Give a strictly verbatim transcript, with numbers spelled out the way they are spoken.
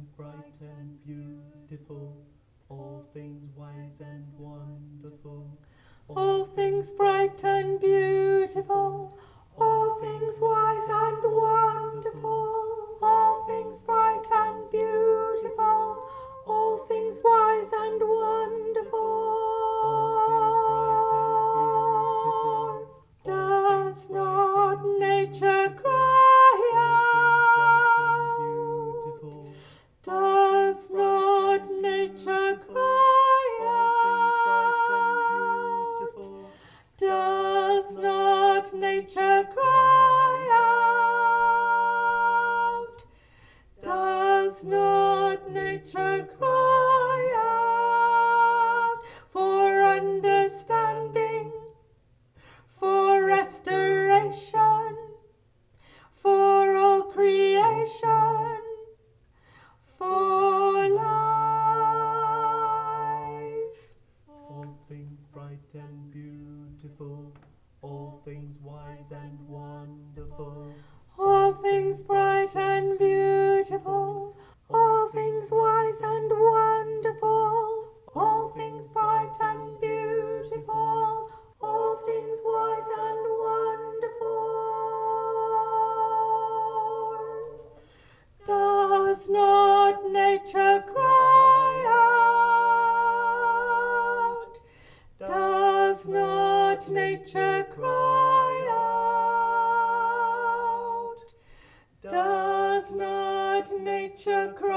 things bright and beautiful, all things wise and wonderful, All things bright and beautiful, all things wise and wonderful, all things bright and beautiful, all things wise and wonderful. Does not nature cry out? Does not nature cry out? Does not nature cry out? Does not nature cry out for understanding, for restoration, for all creation, for life? All things bright and beautiful, all things wise and wonderful, All things bright and beautiful, all things wise and wonderful, all things bright and beautiful, all things wise and wonderful. Does not nature cry out? Does not nature cry out? Does not nature cry